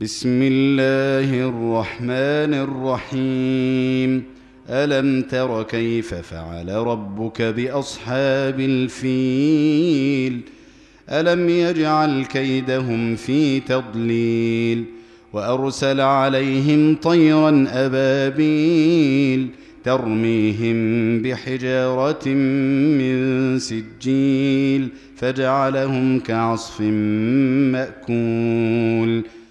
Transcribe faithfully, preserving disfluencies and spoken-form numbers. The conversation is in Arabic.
بسم الله الرحمن الرحيم. ألم تر كيف فعل ربك بأصحاب الفيل؟ ألم يجعل كيدهم في تضليل وأرسل عليهم طيرا أبابيل ترميهم بحجارة من سجيل فجعلهم كعصف مأكول.